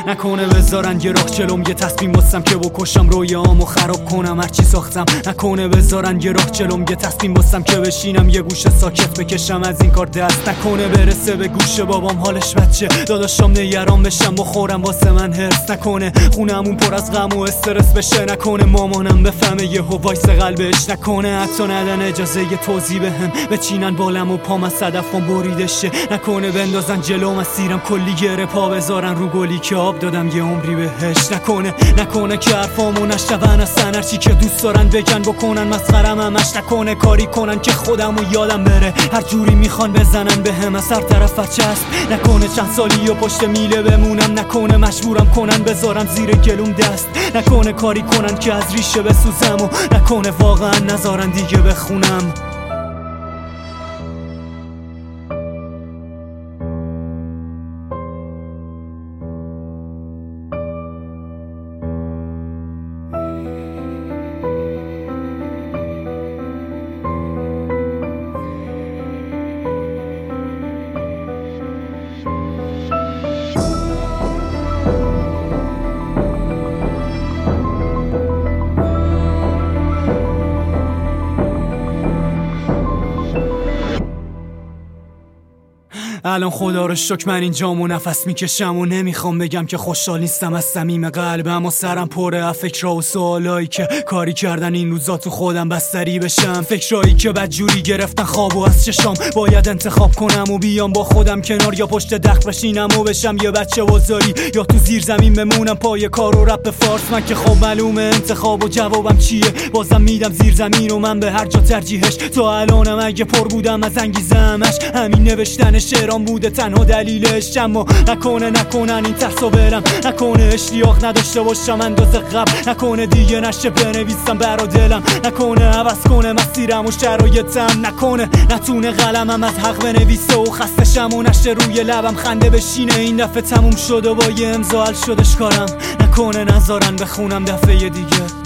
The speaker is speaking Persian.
نکنه بذارن یه راه جلوم، یه تصمیم واسم که بکشم رویامو خراب کنم هرچی ساختم. نکنه بذارن یه راه جلوم، یه تصمیم واسم که بشینم یه گوشه ساکت بکشم از این کار دست. نکنه برسه به گوش بابام حالش بچه، داداشام نگران بشم بخورم واسه من هرس. نکنه خونمون پر از غم و استرس بشه، نکنه مامانم بفهمه یهو وایس قلبش. نکنه حتی ندن اجازه یه توضیح بهم، بچینن بالم و پام از صدفم بریده شه. نکنه بندازن جلوم از سیرم کلی گره پا بذارن رو گلی که آب دادم یه عمری بهش. نکنه که حرفامو نشنون اصلا، هرچی که دوست دارن بگن بکنن مسخرم همش. نکنه کاری کنن که خودمو یادم بره، هر جوری میخوان بزنن بهم از هر طرف چسب. نکنه چند سالی و پشت میله بمونم، نکنه مجبورم کنن بذارن زیر گلوم دست. نکنه کاری کنن که از ریشه بسوزم و نکنه واقعا نذارن دیگه بخونم. الان خدا رو شکر من اینجامو نفس میکشم و نمیخوام بگم که خوشحال نیستم از صمیم قلبم و سرم پره از فکرها و سوالایی که کاری کردن این روزا تو خودم بستری بشم. فکرایی که بدجوری گرفتن خوابو از چشام، باید انتخاب کنم و بیام با خودم کنار، یا پشت دخت بشینم و بشم یه بچه وزاری، یا تو زیر زمین بمونم پای کار و رپ فارس. من که خب معلومه انتخاب و جوابم چیه، بازم میدم زیر زمین و من به هر جا ترجیحش. تا الانم اگه پر بودم از انگیزه همش همین نوشتن شعرام بوده تنها دلیلش. اما نکنن این ترسو برم، نکنه اشتیاق نداشته باشم اندازه قبل، نکنه دیگه نشه بنویسم برا دلم، نکنه عوض کنه مسیرم و شرایطم، نکنه نتونه قلمم از حق بنویسه و خستشم و نشه روی لبم خنده بشینه این دفعه تموم شد و با یه امضا حل شدش کارم. نکنه نذارن بخونم دفعه دیگه.